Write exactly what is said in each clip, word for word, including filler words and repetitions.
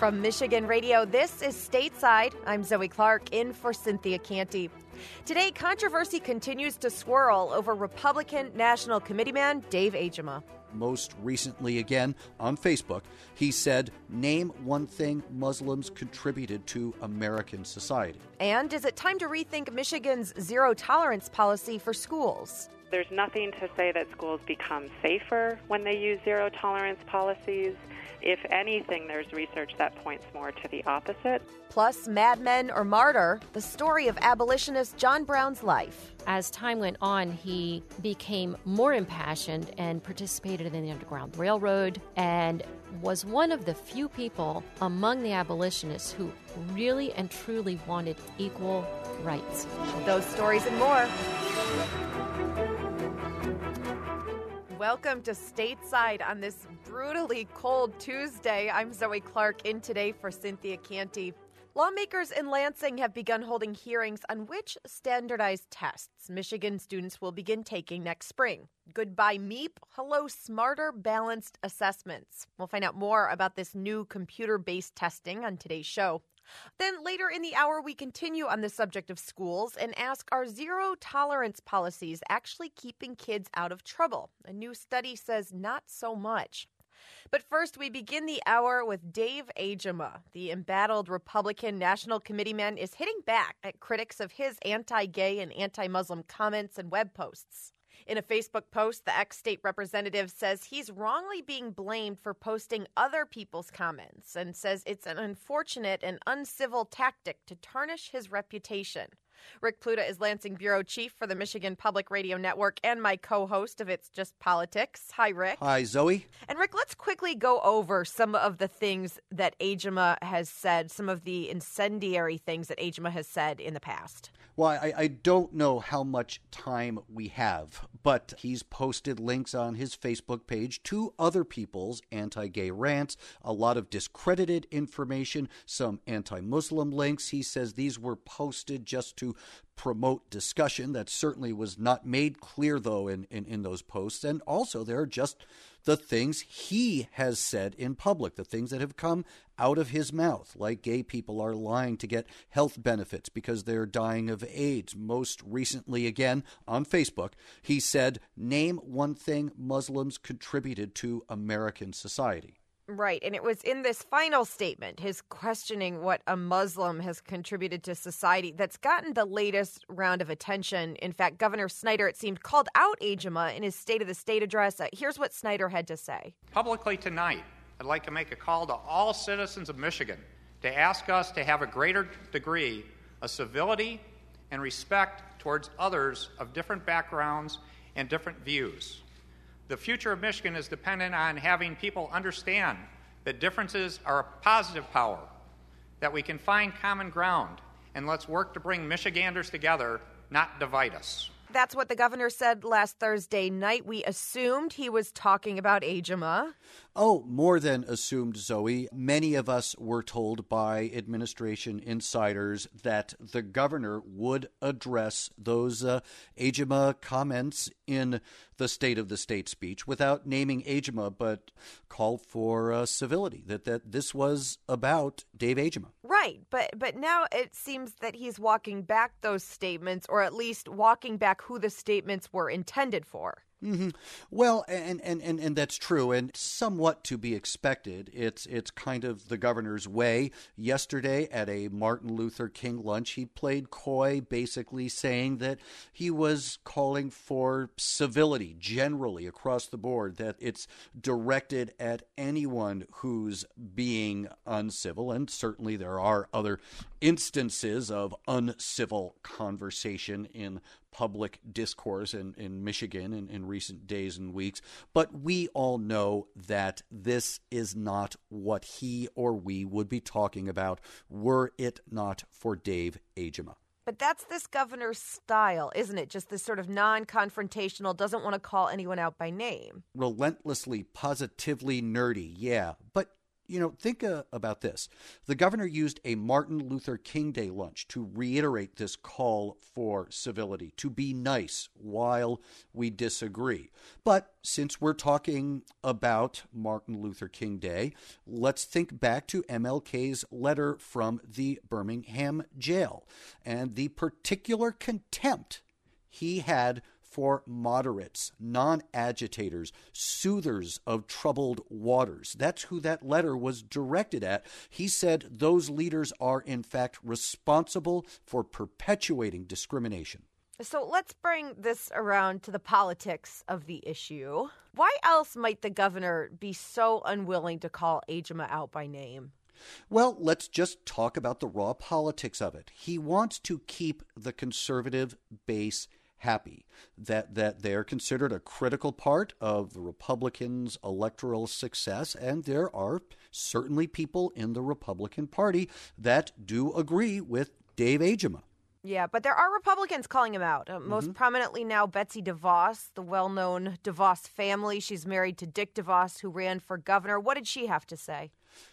From Michigan Radio, this is Stateside. I'm Zoe Clark, in for Cynthia Canty. Today, controversy continues to swirl over Republican National Committeeman Dave Agema. Most recently, again, on Facebook, he said, name one thing Muslims contributed to American society. And is it time to rethink Michigan's zero-tolerance policy for schools? There's nothing to say that schools become safer when they use zero-tolerance policies. If anything, there's research that points more to the opposite. Plus, Mad Men or Martyr, the story of abolitionist John Brown's life. As time went on, he became more impassioned and participated in the Underground Railroad and was one of the few people among the abolitionists who really and truly wanted equal rights. Those stories and more. Welcome to Stateside on this brutally cold Tuesday. I'm Zoe Clark, in today for Cynthia Canty. Lawmakers in Lansing have begun holding hearings on which standardized tests Michigan students will begin taking next spring. Goodbye MEEP, hello Smarter Balanced Assessments. We'll find out more about this new computer-based testing on today's show. Then later in the hour, we continue on the subject of schools and ask, are zero-tolerance policies actually keeping kids out of trouble? A new study says not so much. But first, we begin the hour with Dave Agema. The embattled Republican National Committeeman is hitting back at critics of his anti-gay and anti-Muslim comments and web posts. In a Facebook post, the ex-state representative says he's wrongly being blamed for posting other people's comments and says it's an unfortunate and uncivil tactic to tarnish his reputation. Rick Pluta is Lansing bureau chief for the Michigan Public Radio Network and my co-host of It's Just Politics. Hi, Rick. Hi, Zoe. And Rick, let's quickly go over some of the things that Agema has said, some of the incendiary things that Agema has said in the past. Well, I, I don't know how much time we have, but he's posted links on his Facebook page to other people's anti-gay rants, a lot of discredited information, some anti-Muslim links. He says these were posted just to promote discussion. That certainly was not made clear, though, in, in, in those posts. And also, there are just the things he has said in public, the things that have come out of his mouth, like gay people are lying to get health benefits because they're dying of AIDS. Most recently, again, on Facebook, he said, name one thing Muslims contributed to American society. Right, and it was in this final statement, his questioning what a Muslim has contributed to society, that's gotten the latest round of attention. In fact, Governor Snyder, it seemed, called out Agema in his State of the State address. Uh, here's what Snyder had to say. Publicly tonight, I'd like to make a call to all citizens of Michigan to ask us to have a greater degree of civility and respect towards others of different backgrounds and different views. The future of Michigan is dependent on having people understand that differences are a positive power, that we can find common ground, and let's work to bring Michiganders together, not divide us. That's what the governor said last Thursday night. We assumed he was talking about Agema. Oh, more than assumed, Zoe. Many of us were told by administration insiders that the governor would address those uh, Agema comments in the State of the State speech without naming Agema, but called for uh, civility, that, that this was about Dave Agema. Right, but but now it seems that he's walking back those statements, or at least walking back who the statements were intended for. Mm-hmm. Well, and, and, and, and that's true, and somewhat to be expected. It's it's kind of the governor's way. Yesterday at a Martin Luther King lunch, he played coy, basically saying that he was calling for civility generally across the board, that it's directed at anyone who's being uncivil, and certainly there are other instances of uncivil conversation in public discourse in, in Michigan in, in recent days and weeks. But we all know that this is not what he or we would be talking about were it not for Dave Agema. But that's this governor's style, isn't it? Just this sort of non-confrontational, doesn't want to call anyone out by name. Relentlessly, positively nerdy, yeah. But You know, think uh, about this. The governor used a Martin Luther King Day lunch to reiterate this call for civility, to be nice while we disagree. But since we're talking about Martin Luther King Day, let's think back to M L K's letter from the Birmingham jail and the particular contempt he had for moderates, non-agitators, soothers of troubled waters. That's who that letter was directed at. He said those leaders are, in fact, responsible for perpetuating discrimination. So let's bring this around to the politics of the issue. Why else might the governor be so unwilling to call Agema out by name? Well, let's just talk about the raw politics of it. He wants to keep the conservative base happy, that that they're considered a critical part of the Republicans' electoral success, and there are certainly people in the Republican Party that do agree with Dave Agema. Yeah, but there are Republicans calling him out. Uh, most mm-hmm. prominently now, Betsy DeVos, the well-known DeVos family. She's married to Dick DeVos, who ran for governor. What did she have to say?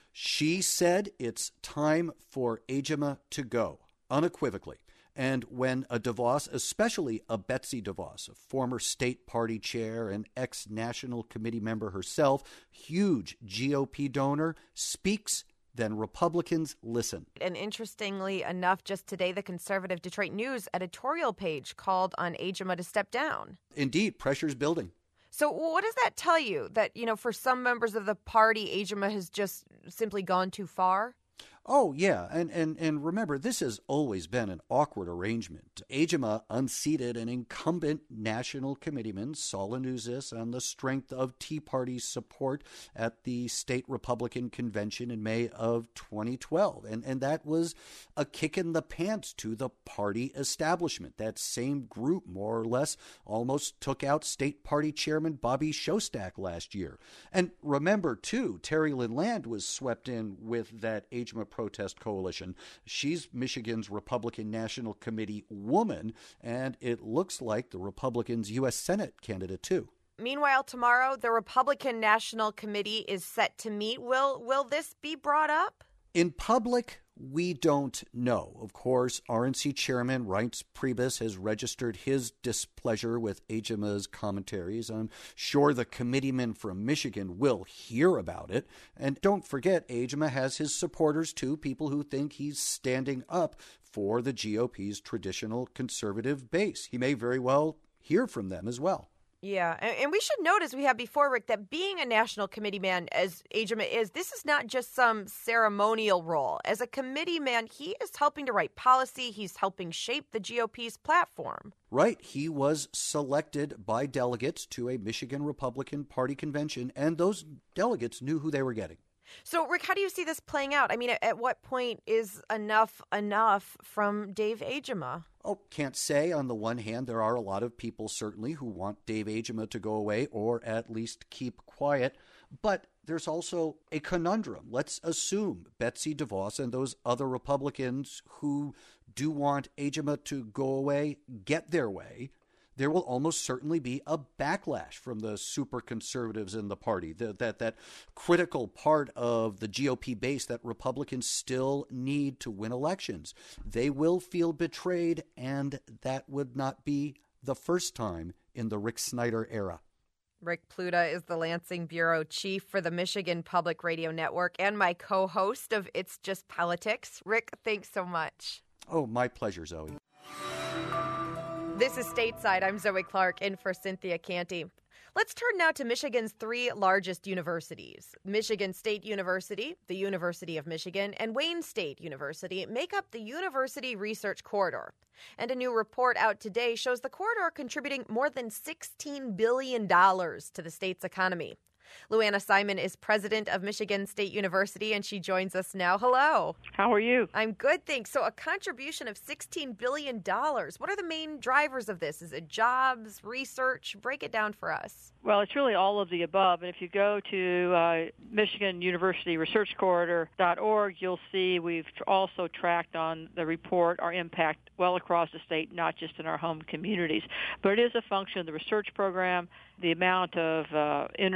She said it's time for Agema to go, unequivocally. And when a DeVos, especially a Betsy DeVos, a former state party chair and ex-National Committee member herself, huge G O P donor, speaks, then Republicans listen. And interestingly enough, just today, the conservative Detroit News editorial page called on Agema to step down. Indeed, pressure's building. So what does that tell you? That, you know, for some members of the party, Agema has just simply gone too far? Oh, yeah. And, and, and remember, this has always been an awkward arrangement. Agema unseated an incumbent national committeeman, Saul Anuzis, on the strength of Tea Party's support at the state Republican convention in May of twenty twelve. And, and that was a kick in the pants to the party establishment. That same group, more or less, almost took out state party chairman Bobby Shostak last year. And remember, too, Terry Lynn Land was swept in with that Agema protest coalition. She's Michigan's Republican National Committee woman, and it looks like the Republicans' U S Senate candidate, too. Meanwhile, tomorrow, the Republican National Committee is set to meet. Will will this be brought up? In public, we don't know. Of course, R N C Chairman Reince Priebus has registered his displeasure with Agema's commentaries. I'm sure the committeeman from Michigan will hear about it. And don't forget, Agema has his supporters, too, people who think he's standing up for the G O P's traditional conservative base. He may very well hear from them as well. Yeah, and we should note, as we have before, Rick, that being a national committee man, as Agema is, this is not just some ceremonial role. As a committee man, he is helping to write policy. He's helping shape the G O P's platform. Right. He was selected by delegates to a Michigan Republican Party convention, and those delegates knew who they were getting. So, Rick, how do you see this playing out? I mean, at, at what point is enough enough from Dave Agema? Oh, can't say. On the one hand, there are a lot of people certainly who want Dave Agema to go away or at least keep quiet. But there's also a conundrum. Let's assume Betsy DeVos and those other Republicans who do want Agema to go away get their way. There will almost certainly be a backlash from the super conservatives in the party, the, that that critical part of the G O P base that Republicans still need to win elections. They will feel betrayed, and that would not be the first time in the Rick Snyder era. Rick Pluta is the Lansing bureau chief for the Michigan Public Radio Network and my co-host of It's Just Politics. Rick, thanks so much. Oh, my pleasure, Zoe. This is Stateside. I'm Zoe Clark, in for Cynthia Canty. Let's turn now to Michigan's three largest universities. Michigan State University, the University of Michigan, and Wayne State University make up the University Research Corridor. And a new report out today shows the corridor contributing more than sixteen billion dollars to the state's economy. Luana Simon is president of Michigan State University, and she joins us now. Hello. How are you? I'm good, thanks. So a contribution of sixteen billion dollars. What are the main drivers of this? Is it jobs, research? Break it down for us. Well, it's really all of the above. And if you go to uh, Michigan University Research Corridor dot org, you'll see we've also tracked on the report our impact well across the state, not just in our home communities. But it is a function of the research program, the amount of uh, energy that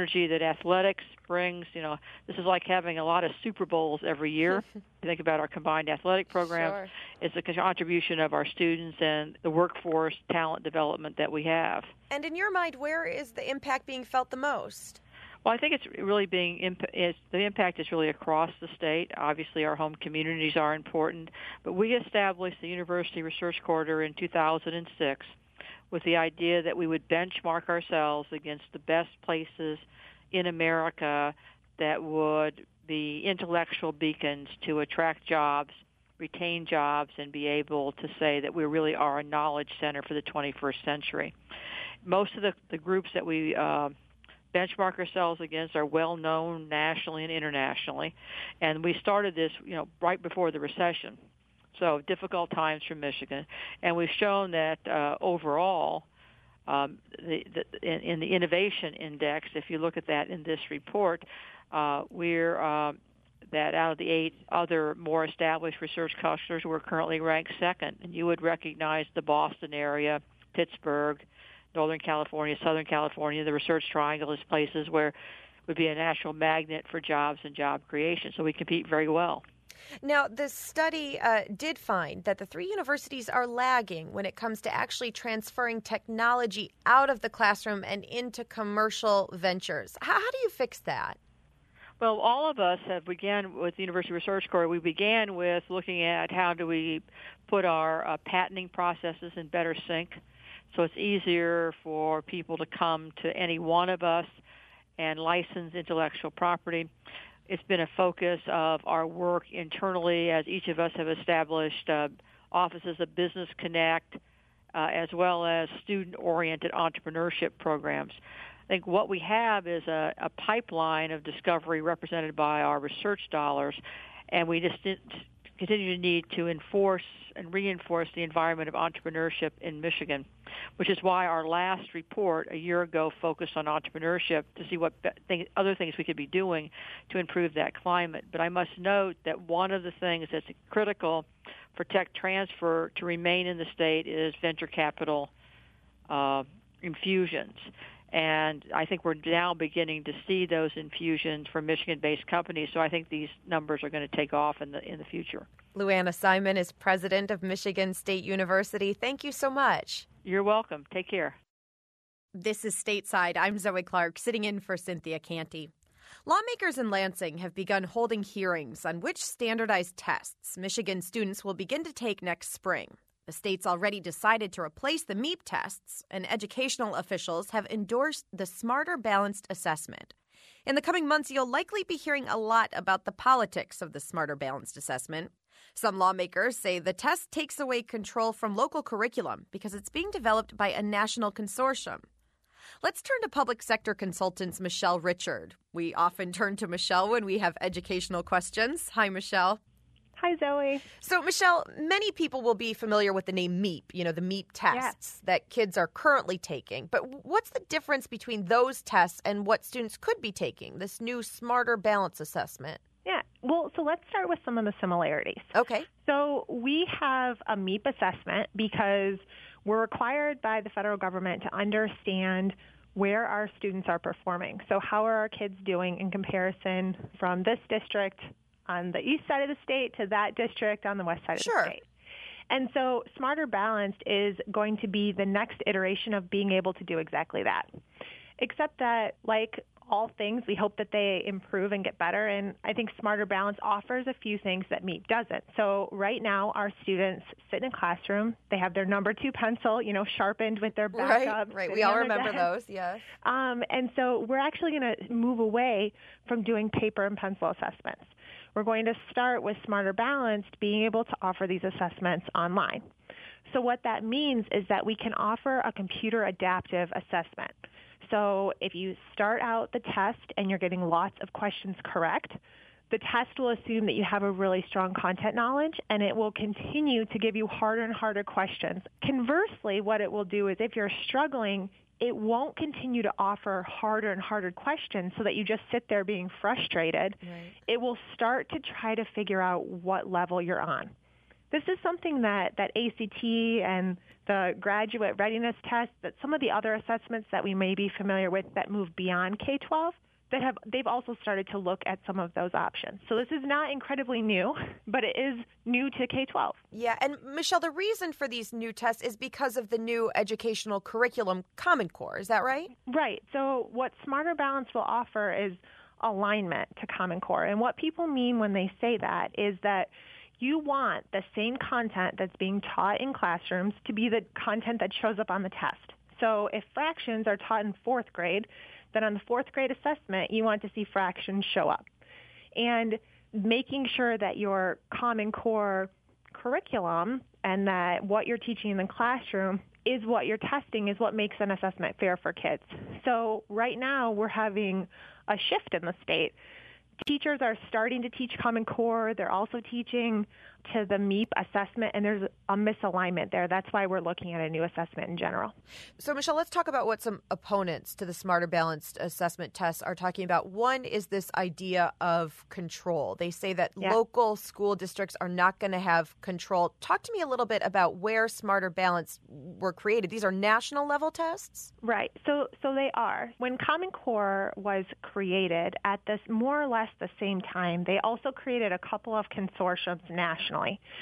athletics brings, you know, this is like having a lot of Super Bowls every year. If you think about our combined athletic program, Sure. It's a contribution of our students and the workforce talent development that we have. And in your mind, where is the impact being felt the most? Well, I think it's really being imp- it's, the impact is really across the state. Obviously, our home communities are important, but we established the University Research Corridor in two thousand six with the idea that we would benchmark ourselves against the best places in America that would be intellectual beacons to attract jobs, retain jobs, and be able to say that we really are a knowledge center for the twenty-first century. Most of the, the groups that we uh, benchmark ourselves against are well known nationally and internationally, and we started this, you know, right before the recession. So difficult times for Michigan, and we've shown that uh, overall, um, the, the, in, in the innovation index, if you look at that in this report, uh, we're uh, that out of the eight other more established research clusters, we're currently ranked second, and you would recognize the Boston area, Pittsburgh, Northern California, Southern California, the Research Triangle is places where it would be a natural magnet for jobs and job creation. So we compete very well. Now, the study uh, did find that the three universities are lagging when it comes to actually transferring technology out of the classroom and into commercial ventures. How, how do you fix that? Well, all of us have began with the University Research Corps. We began with looking at how do we put our uh, patenting processes in better sync, so it's easier for people to come to any one of us and license intellectual property. It's been a focus of our work internally as each of us have established uh, offices of Business Connect uh, as well as student-oriented entrepreneurship programs. I think what we have is a, a pipeline of discovery represented by our research dollars, and we just continue to need to enforce and reinforce the environment of entrepreneurship in Michigan, which is why our last report a year ago focused on entrepreneurship to see what th- other things we could be doing to improve that climate. But I must note that one of the things that's critical for tech transfer to remain in the state is venture capital uh, infusions. And I think we're now beginning to see those infusions for Michigan-based companies. So I think these numbers are going to take off in the in the future. Lou Anna Simon is president of Michigan State University. Thank you so much. You're welcome. Take care. This is Stateside. I'm Zoe Clark, sitting in for Cynthia Canty. Lawmakers in Lansing have begun holding hearings on which standardized tests Michigan students will begin to take next spring. The state's already decided to replace the MEAP tests, and educational officials have endorsed the Smarter Balanced Assessment. In the coming months, you'll likely be hearing a lot about the politics of the Smarter Balanced Assessment. Some lawmakers say the test takes away control from local curriculum because it's being developed by a national consortium. Let's turn to public sector consultants Michelle Richard. We often turn to Michelle when we have educational questions. Hi, Michelle. Hi, Zoe. So, Michelle, many people will be familiar with the name MEAP, you know, the MEAP tests yes. that kids are currently taking. But what's the difference between those tests and what students could be taking, this new Smarter Balance Assessment? Yeah, well, so let's start with some of the similarities. Okay. So we have a MEAP assessment because we're required by the federal government to understand where our students are performing. So how are our kids doing in comparison from this district on the east side of the state to that district on the west side of sure. the state. And so Smarter Balanced is going to be the next iteration of being able to do exactly that. Except that, like all things, we hope that they improve and get better. And I think Smarter Balanced offers a few things that MEAP doesn't. So right now, our students sit in a classroom. They have their number two pencil, you know, sharpened with their backup. Right, right. We all remember desk. those, yes. Um, and so we're actually going to move away from doing paper and pencil assessments. We're going to start with Smarter Balanced being able to offer these assessments online. So what that means is that we can offer a computer adaptive assessment. So if you start out the test and you're getting lots of questions correct, the test will assume that you have a really strong content knowledge, and it will continue to give you harder and harder questions. Conversely, what it will do is if you're struggling, it won't continue to offer harder and harder questions so that you just sit there being frustrated. Right. It will start to try to figure out what level you're on. This is something that, that A C T and the graduate readiness test, that some of the other assessments that we may be familiar with that move beyond K twelve, that have they've also started to look at some of those options. So this is not incredibly new, but it is new to K twelve. Yeah, and Michelle, the reason for these new tests is because of the new educational curriculum, Common Core. Is that right? Right. So what Smarter Balance will offer is alignment to Common Core. And what people mean when they say that is that you want the same content that's being taught in classrooms to be the content that shows up on the test. So if fractions are taught in fourth grade, then on the fourth grade assessment, you want to see fractions show up. And making sure that your Common Core curriculum and that what you're teaching in the classroom is what you're testing is what makes an assessment fair for kids. So right now we're having a shift in the state. Teachers are starting to teach Common Core. They're also teaching to the M E P assessment, and there's a misalignment there. That's why we're looking at a new assessment in general. So, Michelle, let's talk about what some opponents to the Smarter Balanced assessment tests are talking about. One is this idea of control. They say that yeah. local school districts are not going to have control. Talk to me a little bit about where Smarter Balanced were created. These are national level tests? Right. So, so they are. When Common Core was created at this more or less the same time, they also created a couple of consortiums nationally.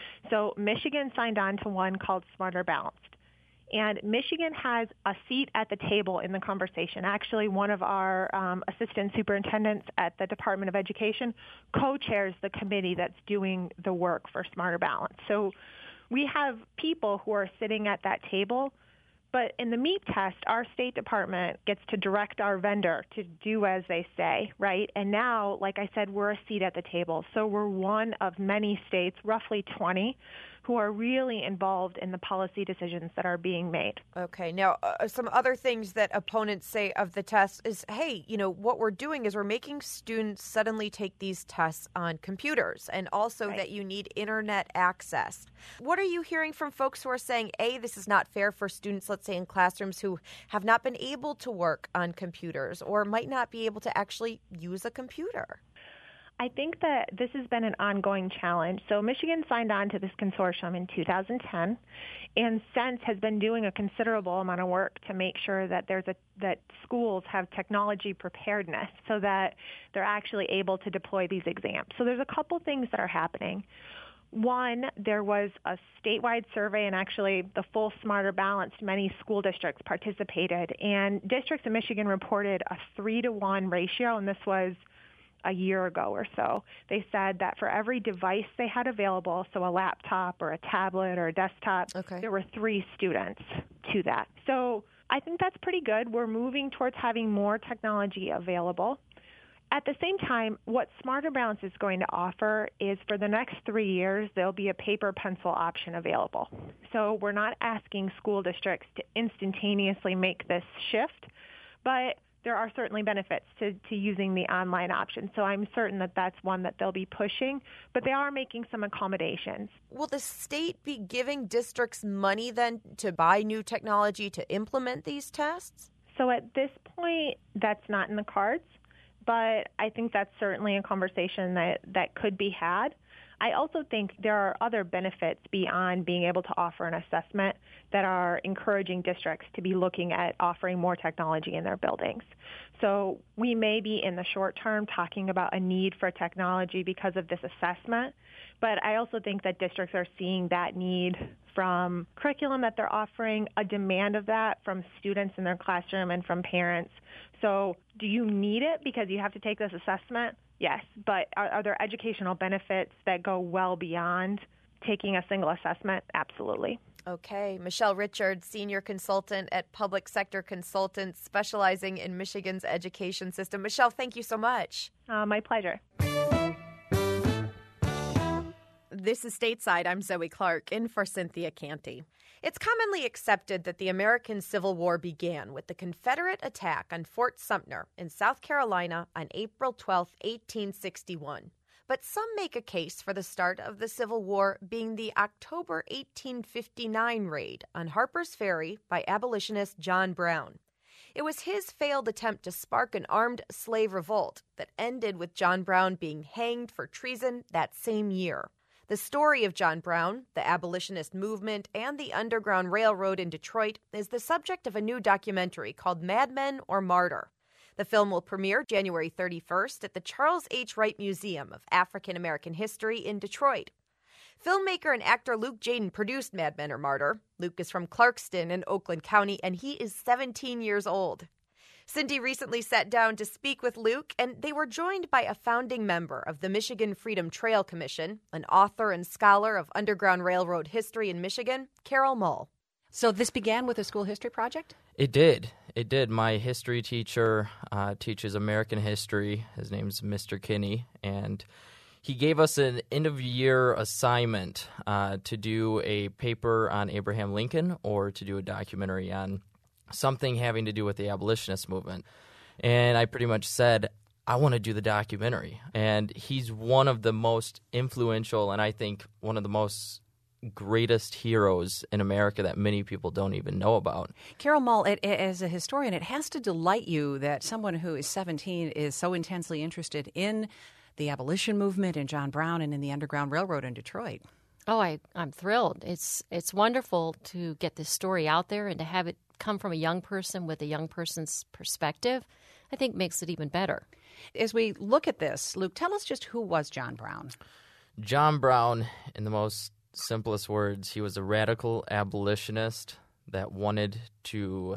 So Michigan signed on to one called Smarter Balanced. And Michigan has a seat at the table in the conversation. Actually, one of our um, assistant superintendents at the Department of Education co-chairs the committee that's doing the work for Smarter Balanced. So we have people who are sitting at that table. But in the M E P test, our State Department gets to direct our vendor to do as they say, right? And now, like I said, we're a seat at the table. So we're one of many states, roughly twenty, who are really involved in the policy decisions that are being made. Okay. Now, uh, some other things that opponents say of the test is, hey, you know, what we're doing is we're making students suddenly take these tests on computers, and also right. that you need internet access. What are you hearing from folks who are saying, A, this is not fair for students, let's say in classrooms, who have not been able to work on computers or might not be able to actually use a computer? I think that this has been an ongoing challenge. So Michigan signed on to this consortium in two thousand ten, and since has been doing a considerable amount of work to make sure that there's a that schools have technology preparedness so that they're actually able to deploy these exams. So there's a couple things that are happening. One, there was a statewide survey, and actually the full Smarter Balanced, many school districts participated, and districts in Michigan reported a three to one ratio, and this was a year ago or so. They said that for every device they had available, so a laptop or a tablet or a desktop, okay. there were three students to that. So I think that's pretty good. We're moving towards having more technology available. At the same time, what Smarter Balance is going to offer is for the next three years, there'll be a paper pencil option available. So we're not asking school districts to instantaneously make this shift, but there are certainly benefits to, to using the online option. So I'm certain that that's one that they'll be pushing, but they are making some accommodations. Will the state be giving districts money then to buy new technology to implement these tests? So at this point, that's not in the cards, but I think that's certainly a conversation that, that could be had. I also think there are other benefits beyond being able to offer an assessment that are encouraging districts to be looking at offering more technology in their buildings. So we may be in the short term talking about a need for technology because of this assessment, but I also think that districts are seeing that need from curriculum that they're offering, a demand of that from students in their classroom and from parents. So do you need it because you have to take this assessment? Yes, but are, are there educational benefits that go well beyond taking a single assessment? Absolutely. Okay. Michelle Richards, Senior Consultant at Public Sector Consultants, specializing in Michigan's education system. Michelle, thank you so much. Uh, my pleasure. This is Stateside. I'm Zoe Clark, in for Cynthia Canty. It's commonly accepted that the American Civil War began with the Confederate attack on Fort Sumter in South Carolina on April twelfth, eighteen sixty-one. But some make a case for the start of the Civil War being the October eighteen fifty-nine raid on Harper's Ferry by abolitionist John Brown. It was his failed attempt to spark an armed slave revolt that ended with John Brown being hanged for treason that same year. The story of John Brown, the abolitionist movement, and the Underground Railroad in Detroit is the subject of a new documentary called Mad Men or Martyr. The film will premiere January thirty-first at the Charles H. Wright Museum of African American History in Detroit. Filmmaker and actor Luke Jaden produced Mad Men or Martyr. Luke is from Clarkston in Oakland County, and he is seventeen years old. Cindy recently sat down to speak with Luke, and they were joined by a founding member of the Michigan Freedom Trail Commission, an author and scholar of Underground Railroad history in Michigan, Carol Mull. So this began with a school history project? It did. It did. My history teacher uh, teaches American history. His name's Mister Kinney, and he gave us an end-of-year assignment uh, to do a paper on Abraham Lincoln or to do a documentary on something having to do with the abolitionist movement. And I pretty much said, I want to do the documentary. And he's one of the most influential and I think one of the most greatest heroes in America that many people don't even know about. Carol Mull, it, as a historian, it has to delight you that someone who is seventeen is so intensely interested in the abolition movement and John Brown and in the Underground Railroad in Detroit. Oh, I, I'm thrilled. It's it's wonderful to get this story out there and to have it come from a young person with a young person's perspective, I think makes it even better. As we look at this, Luke, tell us just who was John Brown. John Brown, in the most simplest words, he was a radical abolitionist that wanted to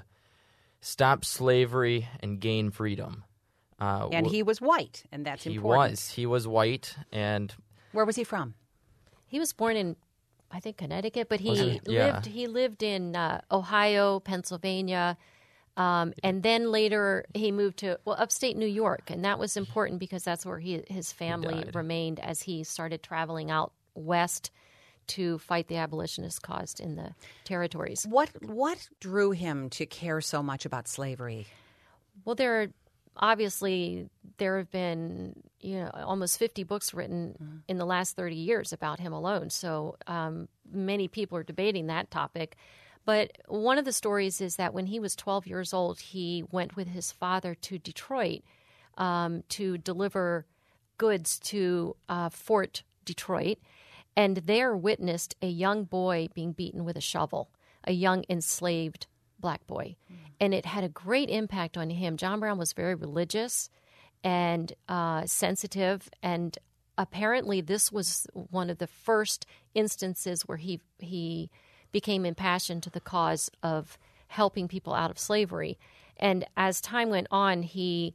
stop slavery and gain freedom. Uh, and he was white, and that's he important. He was. He was white. And where was he from? He was born in, I think, Connecticut, but he, he? Yeah. lived he lived in uh, Ohio, Pennsylvania, um, and then later he moved to, well, upstate New York, and that was important because that's where he, his family he remained as he started traveling out west to fight the abolitionist cause in the territories. What what drew him to care so much about slavery? Well, there are, obviously, there have been, you know, almost fifty books written mm-hmm. in the last thirty years about him alone. So um, many people are debating that topic. But one of the stories is that when he was twelve years old, he went with his father to Detroit um, to deliver goods to uh, Fort Detroit, and there witnessed a young boy being beaten with a shovel, a young enslaved black boy. Mm. And it had a great impact on him. John Brown was very religious and uh, sensitive, and apparently this was one of the first instances where he he became impassioned to the cause of helping people out of slavery. And as time went on, he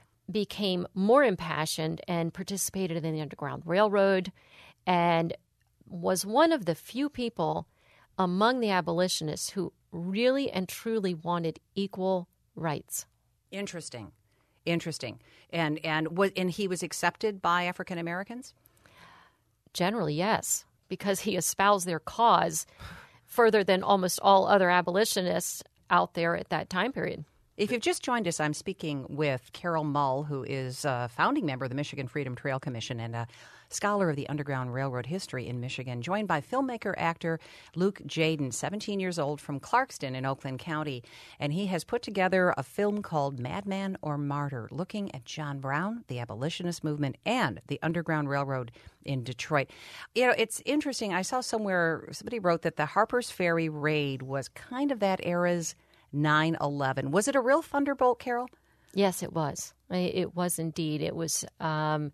became more impassioned and participated in the Underground Railroad and was one of the few people among the abolitionists who really and truly wanted equal rights. Interesting. Interesting. And and was and he was accepted by African Americans? Generally, yes, because he espoused their cause further than almost all other abolitionists out there at that time period. If you've just joined us, I'm speaking with Carol Mull, who is a founding member of the Michigan Freedom Trail Commission and a scholar of the Underground Railroad history in Michigan, joined by filmmaker actor Luke Jaden, seventeen years old, from Clarkston in Oakland County. And he has put together a film called Mad Men or Martyr, looking at John Brown, the abolitionist movement, and the Underground Railroad in Detroit. You know, it's interesting. I saw somewhere somebody wrote that the Harper's Ferry raid was kind of that era's nine eleven. Was it a real thunderbolt, Carol? Yes, it was. It was indeed. It was. Um,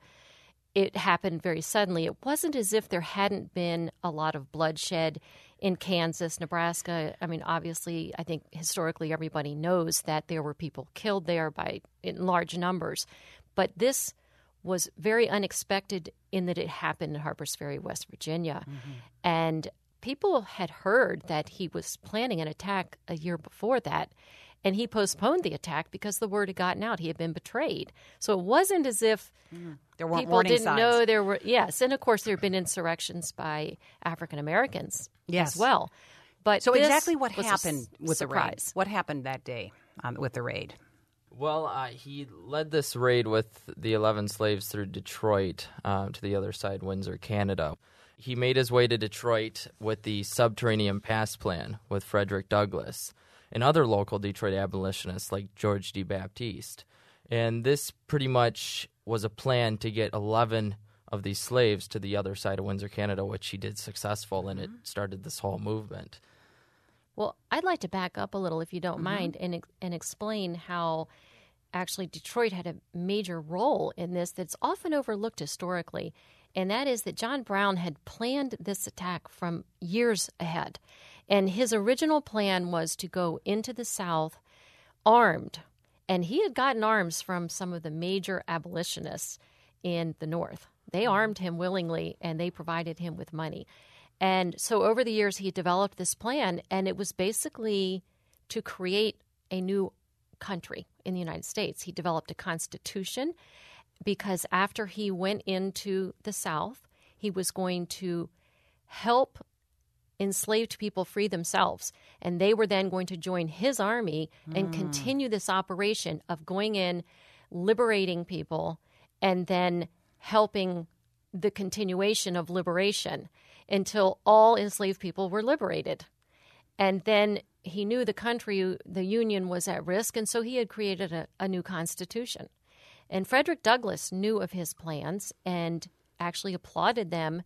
it happened very suddenly. It wasn't as if there hadn't been a lot of bloodshed in Kansas, Nebraska. I mean, obviously, I think historically everybody knows that there were people killed there by in large numbers. But this was very unexpected in that it happened in Harpers Ferry, West Virginia. Mm-hmm. And people had heard that he was planning an attack a year before that, and he postponed the attack because the word had gotten out. He had been betrayed. So it wasn't as if mm. there weren't people warning didn't signs. know there were. Yes, and of course there had been insurrections by African Americans yes. as well. But so this exactly what was happened a with surprise. the raid? What happened that day um, with the raid? Well, uh, he led this raid with the eleven slaves through Detroit um, to the other side, Windsor, Canada. He made his way to Detroit with the Subterranean Pass Plan with Frederick Douglass and other local Detroit abolitionists like George D. Baptiste. And this pretty much was a plan to get eleven of these slaves to the other side of Windsor, Canada, which he did successful, and it started this whole movement. Well, I'd like to back up a little, if you don't mm-hmm. mind, and and explain how actually Detroit had a major role in this that's often overlooked historically, and that is that John Brown had planned this attack from years ahead. And his original plan was to go into the South armed, and he had gotten arms from some of the major abolitionists in the North. They armed him willingly, and they provided him with money. And so over the years, he developed this plan, and it was basically to create a new country in the United States. He developed a constitution because after he went into the South, he was going to help enslaved people free themselves. And they were then going to join his army and mm. continue this operation of going in, liberating people, and then helping the continuation of liberation until all enslaved people were liberated. And then he knew the country, the Union, was at risk, and so he had created a, a new constitution. And Frederick Douglass knew of his plans and actually applauded them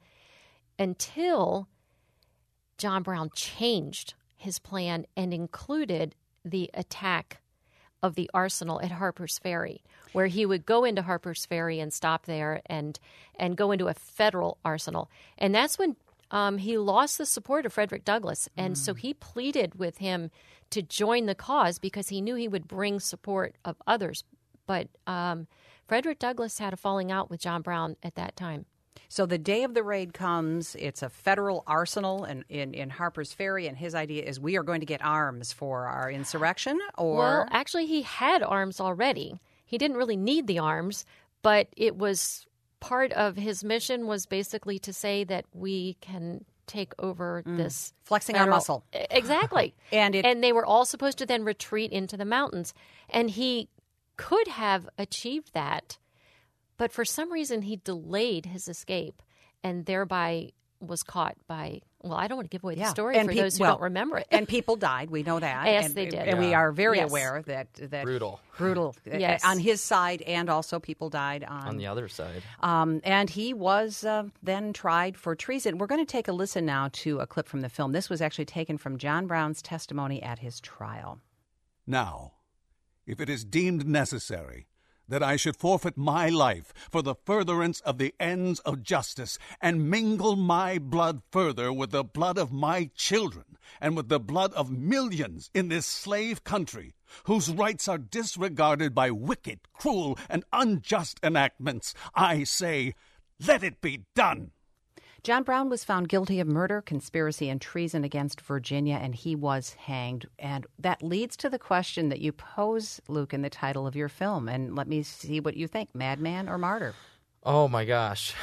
until John Brown changed his plan and included the attack of the arsenal at Harper's Ferry, where he would go into Harper's Ferry and stop there and and go into a federal arsenal. And that's when um, he lost the support of Frederick Douglass. And mm. so he pleaded with him to join the cause because he knew he would bring support of others. But um, Frederick Douglass had a falling out with John Brown at that time. So the day of the raid comes, it's a federal arsenal in, in, in Harper's Ferry, and his idea is we are going to get arms for our insurrection? Or Well, actually, he had arms already. He didn't really need the arms, but it was part of his mission was basically to say that we can take over mm. this flexing federal, our muscle. Exactly. and it, and they were all supposed to then retreat into the mountains. And he could have achieved that, but for some reason he delayed his escape and thereby was caught by, well, I don't want to give away the yeah. story and for pe- those who well, don't remember it. And people died. We know that. Yes, and, they did. And yeah. we are very yes. aware that, that Brutal. Brutal. Yes. On his side, and also people died on, On the other side. Um, and he was uh, then tried for treason. We're going to take a listen now to a clip from the film. This was actually taken from John Brown's testimony at his trial. Now, if it is deemed necessary that I should forfeit my life for the furtherance of the ends of justice and mingle my blood further with the blood of my children and with the blood of millions in this slave country whose rights are disregarded by wicked, cruel, and unjust enactments, I say, let it be done. John Brown was found guilty of murder, conspiracy, and treason against Virginia, and he was hanged. And that leads to the question that you pose, Luke, in the title of your film. And let me see what you think, madman or martyr? Oh, my gosh.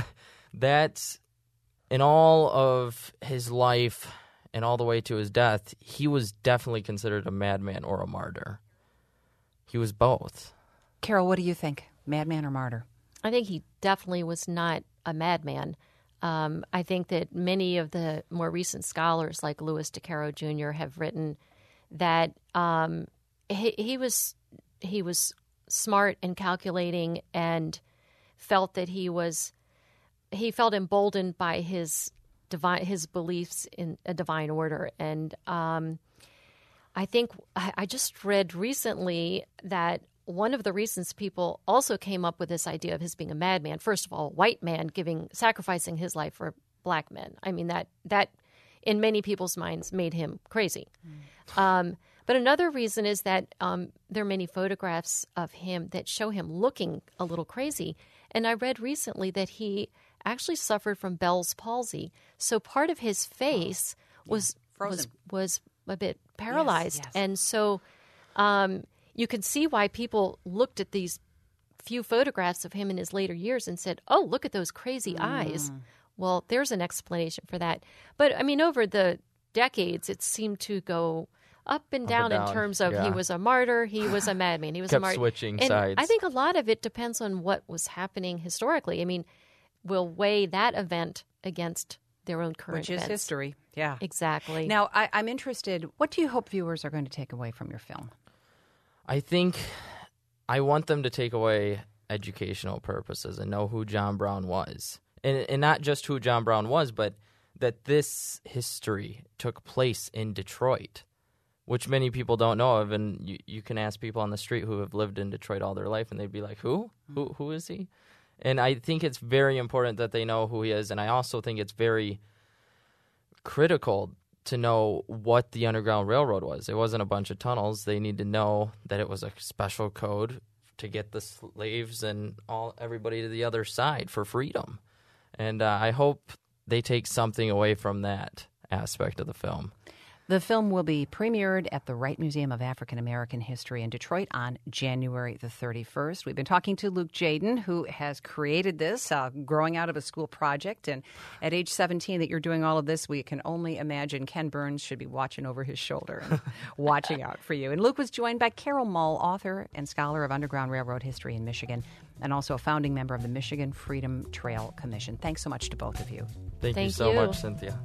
That's, in all of his life and all the way to his death, he was definitely considered a madman or a martyr. He was both. Carol, what do you think, madman or martyr? I think he definitely was not a madman. Um, I think that many of the more recent scholars, like Louis DeCaro Junior, have written that um, he, he was he was smart and calculating, and felt that he was he felt emboldened by his divine his beliefs in a divine order. And um, I think I, I just read recently that one of the reasons people also came up with this idea of his being a madman, first of all, a white man giving, sacrificing his life for black men. I mean, that, that in many people's minds made him crazy. Mm. Um, but another reason is that um, there are many photographs of him that show him looking a little crazy. And I read recently that he actually suffered from Bell's palsy. So part of his face oh, was, yeah. was, was a bit paralyzed. Yes, yes. And so... Um, you can see why people looked at these few photographs of him in his later years and said, oh, look at those crazy mm. eyes. Well, there's an explanation for that. But, I mean, over the decades, it seemed to go up and up down, and down in terms of yeah. he was a martyr, he was a madman, he was Kept a martyr. switching and sides. I think a lot of it depends on what was happening historically. I mean, we'll weigh that event against their own current Which is events. history, yeah. Exactly. Now, I, I'm interested, what do you hope viewers are going to take away from your film? I think I want them to take away educational purposes and know who John Brown was. And, and not just who John Brown was, but that this history took place in Detroit. which many people don't know of. And you, you can ask people on the street who have lived in Detroit all their life, and they'd be like, who? Who? Who is he? And I think it's very important that they know who he is. And I also think it's very critical to know what the Underground Railroad was. It wasn't a bunch of tunnels. They need to know that it was a special code to get the slaves and all everybody to the other side for freedom. And uh, I hope they take something away from that aspect of the film. The film will be premiered at the Wright Museum of African American History in Detroit on January the thirty-first. We've been talking to Luke Jayden, who has created this, uh, growing out of a school project. And at age seventeen that you're doing all of this, we can only imagine Ken Burns should be watching over his shoulder and watching out for you. And Luke was joined by Carol Mull, author and scholar of Underground Railroad history in Michigan, and also a founding member of the Michigan Freedom Trail Commission. Thanks so much to both of you. Thank, Thank you so you. much, Cynthia.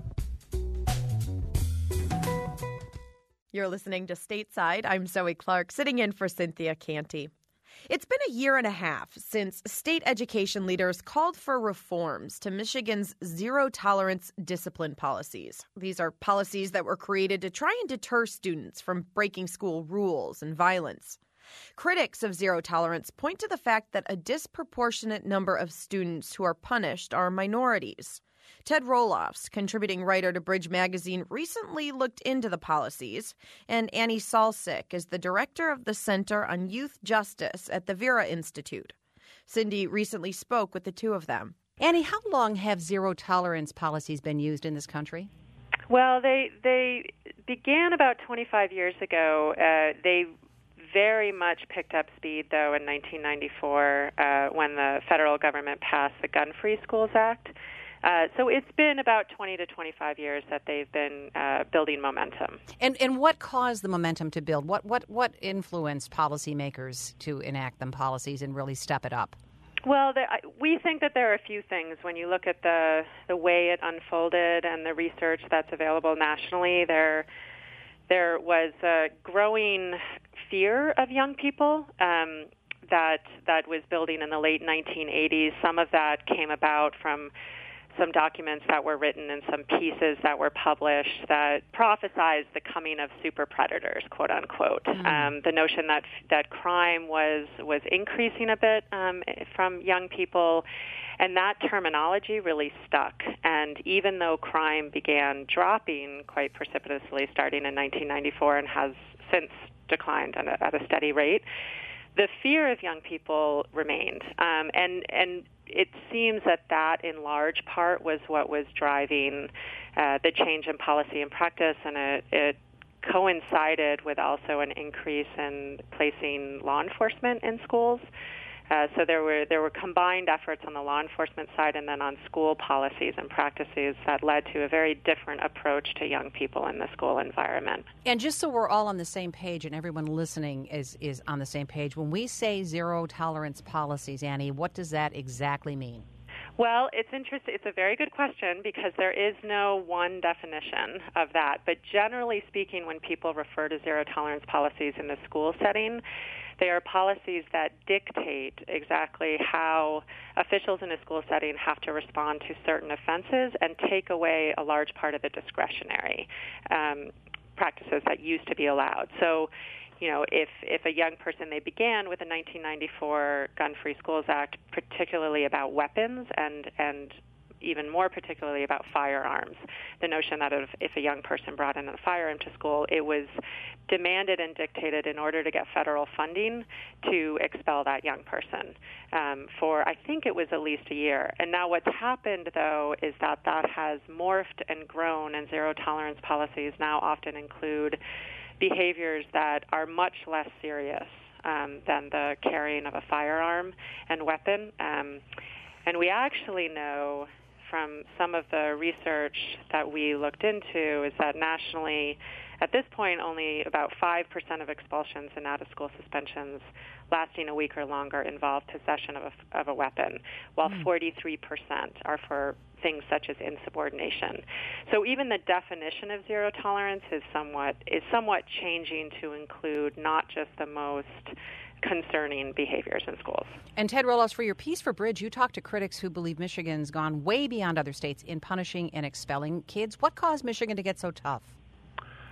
You're listening to Stateside. I'm Zoe Clark, sitting in for Cynthia Canty. It's been a year and a half since state education leaders called for reforms to Michigan's zero-tolerance discipline policies. These are policies that were created to try and deter students from breaking school rules and violence. Critics of zero tolerance point to the fact that a disproportionate number of students who are punished are minorities. Ted Roloffs, contributing writer to Bridge Magazine, recently looked into the policies, and Annie Salsick is the director of the Center on Youth Justice at the Vera Institute. Cindy recently spoke with the two of them. Annie, how long have zero-tolerance policies been used in this country? Well, they they began about twenty-five years ago. Uh, they very much picked up speed, though, in nineteen ninety-four uh, when the federal government passed the Gun-Free Schools Act. Uh, so it's been about twenty to twenty-five years that they've been uh, building momentum. And and what caused the momentum to build? What what what influenced policymakers to enact them policies and really step it up? Well, the, we think that there are a few things. When you look at the the way it unfolded and the research that's available nationally, there there was a growing fear of young people um, that that was building in the late nineteen eighties. Some of that came about from some documents that were written and some pieces that were published that prophesized the coming of super predators, quote unquote. Mm. Um, the notion that that crime was was increasing a bit um, from young people, and that terminology really stuck. And even though crime began dropping quite precipitously starting in nineteen ninety-four and has since declined at a, at a steady rate, the fear of young people remained. Um, and and it seems that that, in large part, was what was driving uh, the change in policy and practice, and it, it coincided with also an increase in placing law enforcement in schools. Uh, so there were there were combined efforts on the law enforcement side and then on school policies and practices that led to a very different approach to young people in the school environment. And just so we're all on the same page and everyone listening is, is on the same page, when we say zero tolerance policies, Annie, what does that exactly mean? Well, it's interesting. It's a very good question because there is no one definition of that. But generally speaking, when people refer to zero tolerance policies in the school setting, they are policies that dictate exactly how officials in a school setting have to respond to certain offenses and take away a large part of the discretionary um, practices that used to be allowed. So, you know, if, if a young person, they began with the nineteen ninety-four Gun-Free Schools Act, particularly about weapons and, and even more particularly about firearms. The notion that if, if a young person brought in a firearm to school, it was demanded and dictated in order to get federal funding to expel that young person um, for, I think it was at least a year. And now what's happened, though, is that that has morphed and grown, and zero-tolerance policies now often include behaviors that are much less serious um, than the carrying of a firearm and weapon. Um, and we actually know from some of the research that we looked into is that nationally, at this point, only about five percent of expulsions and out-of-school suspensions lasting a week or longer involve possession of a, of a weapon, while mm. forty-three percent are for things such as insubordination. So even the definition of zero tolerance is somewhat is somewhat changing to include not just the most concerning behaviors in schools. And Ted Roloffs, for your piece for Bridge, you talked to critics who believe Michigan's gone way beyond other states in punishing and expelling kids. What caused Michigan to get so tough?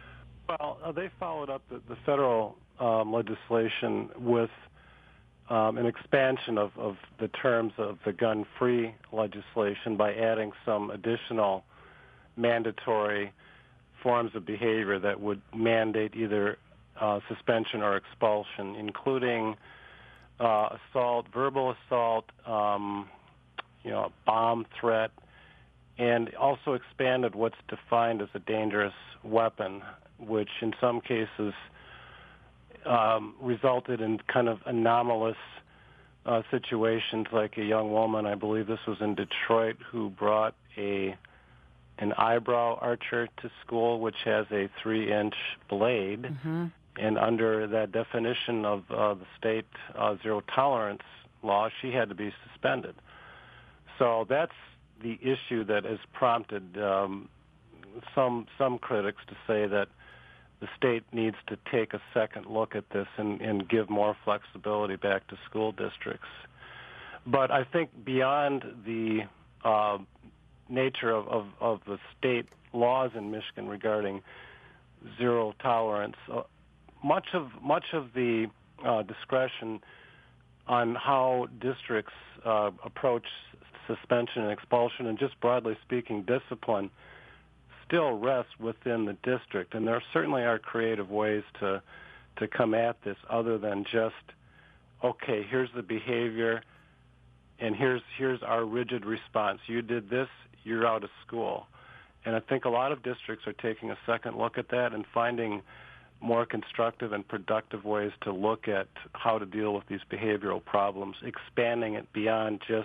Well, uh, they followed up the, the federal um, legislation with um, an expansion of, of the terms of the gun-free legislation by adding some additional mandatory forms of behavior that would mandate either uh, suspension or expulsion, including uh, assault, verbal assault, um, you know, a bomb threat, and also expanded what's defined as a dangerous weapon, which in some cases um, resulted in kind of anomalous uh, situations, like a young woman, I believe this was in Detroit, who brought a an eyebrow archer to school, which has a three-inch blade, Mm-hmm. and under that definition of uh, the state uh, zero-tolerance law, she had to be suspended. So that's the issue that has prompted um, some some critics to say that the state needs to take a second look at this and, and give more flexibility back to school districts. But I think beyond the uh, nature of, of, of the state laws in Michigan regarding zero tolerance, uh, much of much of the uh, discretion on how districts uh, approach suspension and expulsion, and just broadly speaking, discipline, still rests within the district. And there certainly are creative ways to to come at this other than just, okay, here's the behavior, and here's here's our rigid response. You did this, you're out of school. And I think a lot of districts are taking a second look at that and finding more constructive and productive ways to look at how to deal with these behavioral problems, expanding it beyond just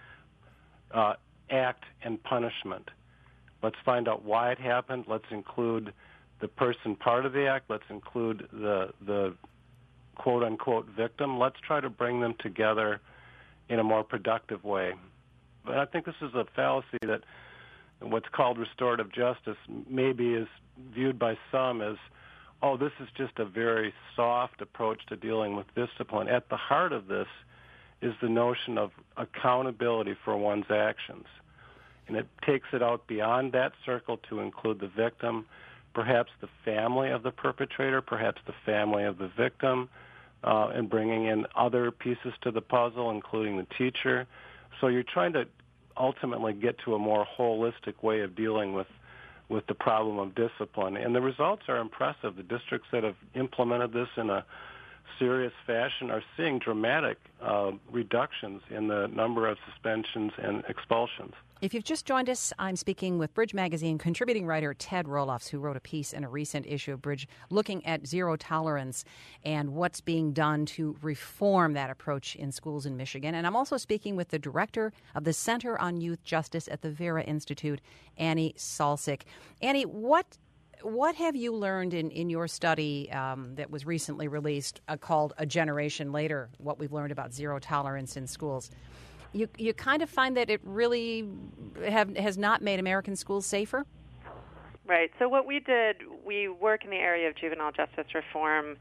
uh, act and punishment. Let's find out why it happened. Let's include the person part of the act. Let's include the the quote-unquote victim. Let's try to bring them together in a more productive way. But I think this is a fallacy that what's called restorative justice maybe is viewed by some as, oh, this is just a very soft approach to dealing with discipline. At the heart of this is the notion of accountability for one's actions. And it takes it out beyond that circle to include the victim, perhaps the family of the perpetrator, perhaps the family of the victim, uh, and bringing in other pieces to the puzzle, including the teacher. So you're trying to ultimately get to a more holistic way of dealing with with the problem of discipline. And the results are impressive. The districts that have implemented this in a serious fashion are seeing dramatic uh, reductions in the number of suspensions and expulsions. If you've just joined us, I'm speaking with Bridge Magazine contributing writer Ted Roelofs, who wrote a piece in a recent issue of Bridge looking at zero tolerance and what's being done to reform that approach in schools in Michigan. And I'm also speaking with the director of the Center on Youth Justice at the Vera Institute, Annie Salsic. Annie, what What have you learned in, in your study um, that was recently released uh, called A Generation Later, what we've learned about zero tolerance in schools? You you kind of find that it really have, has not made American schools safer? Right. So what we did, we work in the area of juvenile justice reform.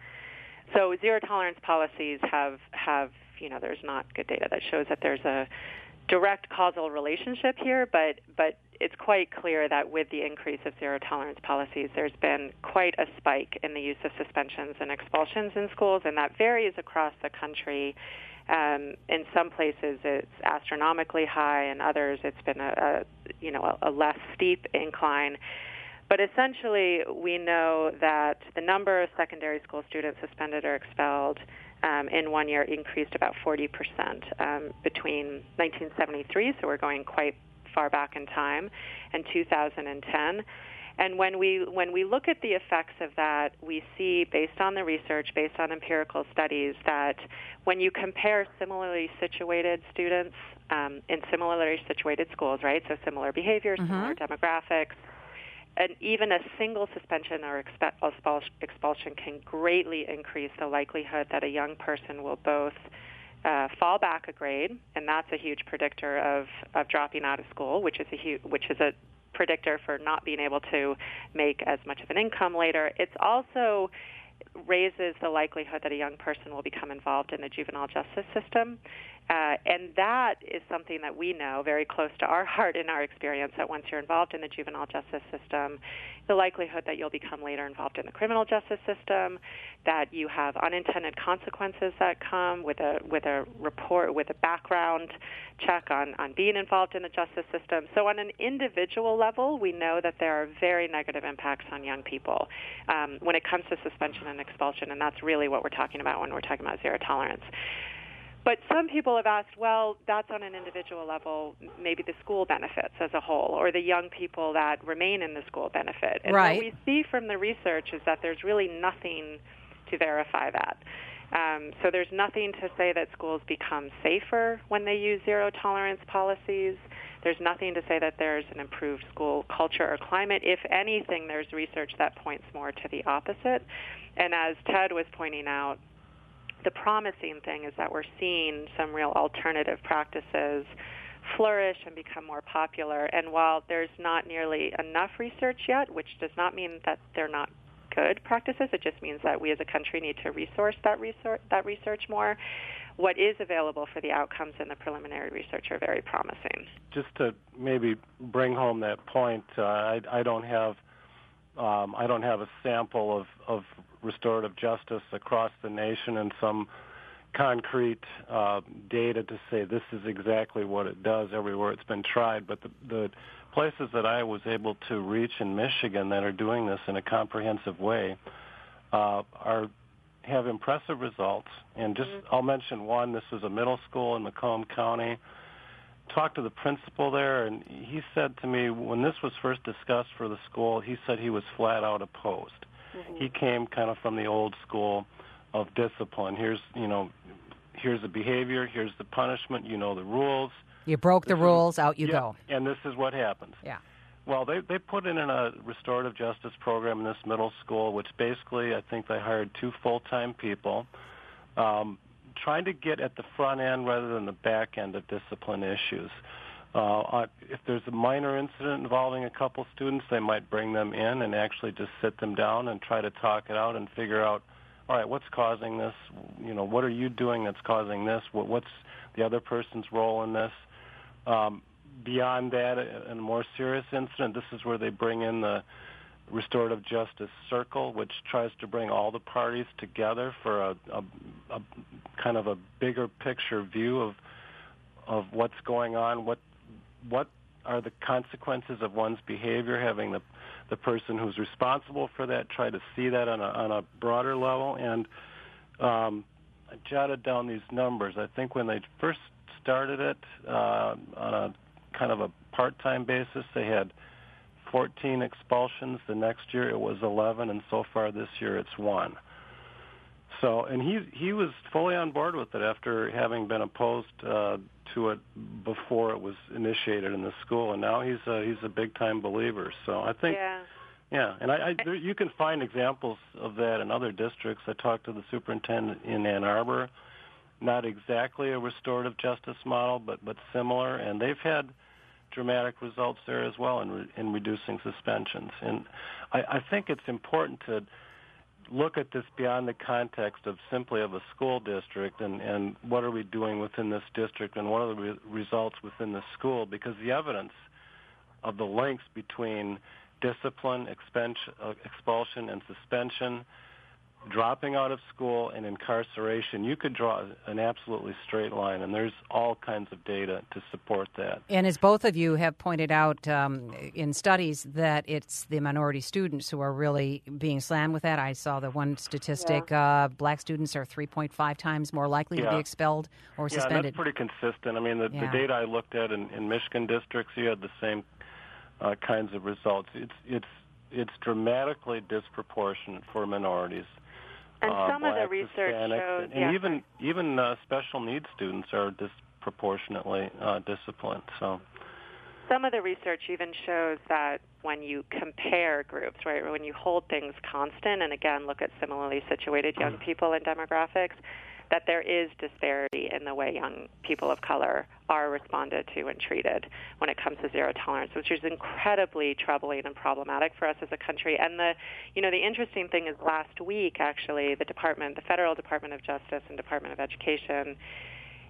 So zero tolerance policies have, have you know, there's not good data that shows that there's a direct causal relationship here, but but it's quite clear that with the increase of zero tolerance policies, there's been quite a spike in the use of suspensions and expulsions in schools, and that varies across the country. Um, in some places, it's astronomically high, and others, it's been a, a you know a, a less steep incline. But essentially, we know that the number of secondary school students suspended or expelled Um, in one year increased about forty percent um, between nineteen seventy-three, so we're going quite far back in time, and two thousand ten. And when we when we look at the effects of that, we see, based on the research, based on empirical studies, that when you compare similarly situated students um, in similarly situated schools, right, so similar behaviors, mm-hmm. similar demographics, and even a single suspension or expulsion can greatly increase the likelihood that a young person will both uh, fall back a grade, and that's a huge predictor of, of dropping out of school, which is a huge, which is a predictor for not being able to make as much of an income later. It's also raises the likelihood that a young person will become involved in the juvenile justice system. Uh, and that is something that we know very close to our heart in our experience, that once you're involved in the juvenile justice system, the likelihood that you'll become later involved in the criminal justice system, that you have unintended consequences that come with a with a report, with a background check on, on being involved in the justice system. So on an individual level, we know that there are very negative impacts on young people um, when it comes to suspension and expulsion, and that's really what we're talking about when we're talking about zero tolerance. But some people have asked, well, that's on an individual level, maybe the school benefits as a whole, or the young people that remain in the school benefit. And right. what we see from the research is that there's really nothing to verify that. Um, so there's nothing to say that schools become safer when they use zero-tolerance policies. There's nothing to say that there's an improved school culture or climate. If anything, there's research that points more to the opposite. And as Ted was pointing out, the promising thing is that we're seeing some real alternative practices flourish and become more popular. And while there's not nearly enough research yet, which does not mean that they're not good practices, it just means that we as a country need to resource that research, that research more. What is available for the outcomes in the preliminary research are very promising. Just to maybe bring home that point, uh, I, I don't have um, I don't have a sample of, of restorative justice across the nation and some concrete uh, data to say this is exactly what it does everywhere it's been tried. But the, the places that I was able to reach in Michigan that are doing this in a comprehensive way uh, are have impressive results. And just mm-hmm. I'll mention one. This was a middle school in Macomb County. Talked to the principal there, and he said to me when this was first discussed for the school, he said he was flat out opposed. Mm-hmm. He came kind of from the old school of discipline. Here's, you know, here's the behavior, here's the punishment, you know the rules. You broke the this rules, is, out you yeah, go. And this is what happens. Yeah. Well, they they put in a restorative justice program in this middle school, which basically I think they hired two full-time people, um, trying to get at the front end rather than the back end of discipline issues. Uh, if there's a minor incident involving a couple students, they might bring them in and actually just sit them down and try to talk it out and figure out, all right, what's causing this? You know, what are you doing that's causing this? What, what's the other person's role in this? Um, beyond that, in a more serious incident, this is where they bring in the restorative justice circle, which tries to bring all the parties together for a, a, a kind of a bigger picture view of of what's going on, what what are the consequences of one's behavior, having the the person who's responsible for that try to see that on a on a broader level. And um, I jotted down these numbers. I think when they first started it uh, on a kind of a part-time basis, they had fourteen expulsions. The next year it was eleven, and so far this year it's one. So, and he he was fully on board with it after having been opposed uh, to it before it was initiated in the school, and now he's a, he's a big-time believer. So I think, yeah, yeah and I, I there, you can find examples of that in other districts. I talked to the superintendent in Ann Arbor, not exactly a restorative justice model, but but similar, and they've had dramatic results there as well in re, in reducing suspensions. And I, I think it's important to look at this beyond the context of simply of a school district and, and what are we doing within this district and what are the re- results within the school, because the evidence of the links between discipline, expension, uh, expulsion, and suspension, dropping out of school, and incarceration, you could draw an absolutely straight line, and there's all kinds of data to support that. And as both of you have pointed out um, in studies, that it's the minority students who are really being slammed with that. I saw the one statistic, yeah. uh, black students are three point five times more likely yeah. to be expelled or yeah, suspended. Yeah, that's pretty consistent. I mean, the, yeah. the data I looked at in, in Michigan districts, you had the same uh, kinds of results. It's, it's, it's dramatically disproportionate for minorities. And uh, some black, of the research Hispanic, shows, and yeah. even even uh, special needs students are disproportionately uh, disciplined. So, some of the research even shows that when you compare groups, right, when you hold things constant, and again look at similarly situated young people and demographics, that there is disparity in the way young people of color are responded to and treated when it comes to zero tolerance, which is incredibly troubling and problematic for us as a country. And the, you know, the interesting thing is last week, actually, the department, the Federal Department of Justice and Department of Education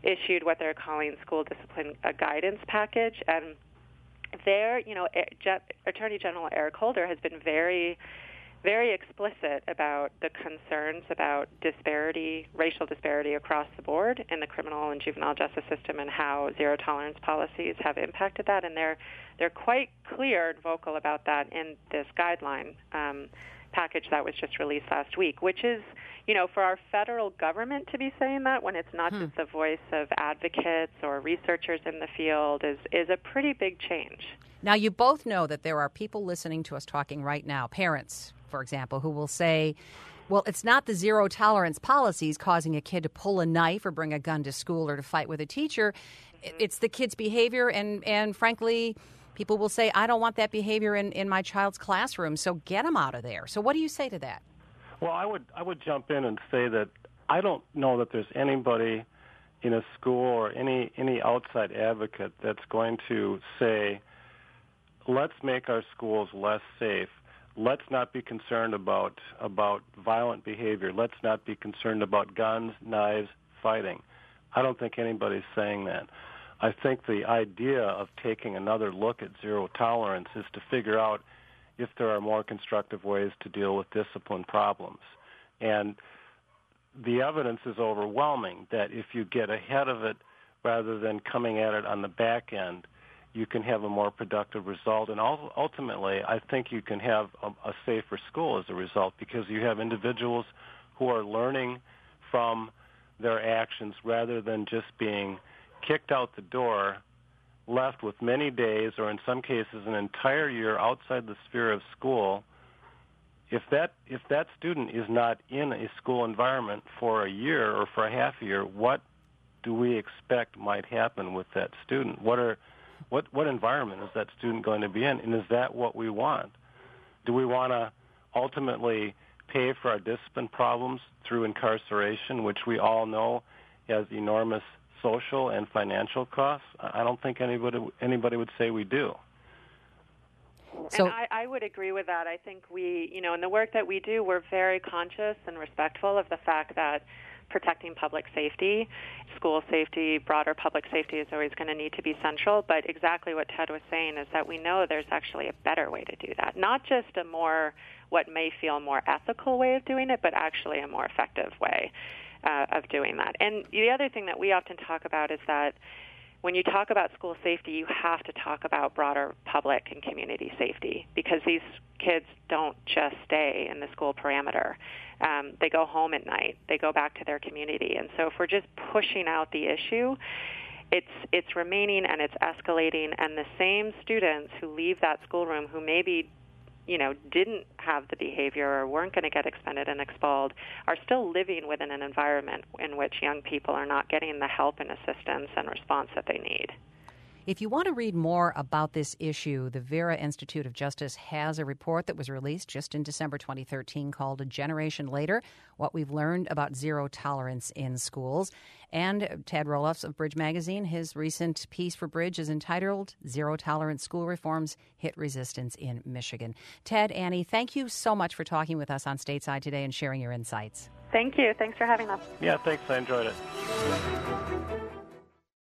issued what they're calling school discipline a guidance package. And there, you know, Attorney General Eric Holder has been very, very explicit about the concerns about disparity, racial disparity across the board in the criminal and juvenile justice system, and how zero tolerance policies have impacted that. And they're they're quite clear and vocal about that in this guideline um, package that was just released last week, which is, you know, for our federal government to be saying that when it's not hmm. just the voice of advocates or researchers in the field is, is a pretty big change. Now, you both know that there are people listening to us talking right now, parents, for example, who will say, well, it's not the zero tolerance policies causing a kid to pull a knife or bring a gun to school or to fight with a teacher. Mm-hmm. It's the kid's behavior, and, and frankly, people will say, I don't want that behavior in, in my child's classroom, so get them out of there. So what do you say to that? Well, I would I would jump in and say that I don't know that there's anybody in a school or any any outside advocate that's going to say, let's make our schools less safe. Let's not be concerned about about violent behavior. Let's not be concerned about guns, knives, fighting. I don't think anybody's saying that. I think the idea of taking another look at zero tolerance is to figure out if there are more constructive ways to deal with discipline problems. And the evidence is overwhelming that if you get ahead of it rather than coming at it on the back end, you can have a more productive result. And ultimately, I think you can have a, a safer school as a result, because you have individuals who are learning from their actions rather than just being kicked out the door, left with many days, or in some cases an entire year outside the sphere of school. If that if that student is not in a school environment for a year or for a half a year, what do we expect might happen with that student? What are what what environment is that student going to be in, and is that what we want? Do we want to ultimately pay for our discipline problems through incarceration, which we all know has enormous social and financial costs? I don't think anybody anybody would say we do. So, and I, I would agree with that. I think we, you know, in the work that we do, we're very conscious and respectful of the fact that protecting public safety, school safety, broader public safety is always going to need to be central. But exactly what Ted was saying is that we know there's actually a better way to do that. Not just a more, what may feel more ethical way of doing it, but actually a more effective way Uh, of doing that. And the other thing that we often talk about is that when you talk about school safety, you have to talk about broader public and community safety, because these kids don't just stay in the school parameter. Um, they go home at night. They go back to their community. And so if we're just pushing out the issue, it's it's remaining and it's escalating, and the same students who leave that schoolroom who maybe you know, didn't have the behavior or weren't going to get expended and expelled are still living within an environment in which young people are not getting the help and assistance and response that they need. If you want to read more about this issue, the Vera Institute of Justice has a report that was released just in December twenty thirteen called A Generation Later, What We've Learned About Zero Tolerance in Schools. And Tad Roloffs of Bridge Magazine, his recent piece for Bridge is entitled Zero Tolerance School Reforms Hit Resistance in Michigan. Ted, Annie, thank you so much for talking with us on Stateside today and sharing your insights. Thank you. Thanks for having us. Yeah, thanks. I enjoyed it.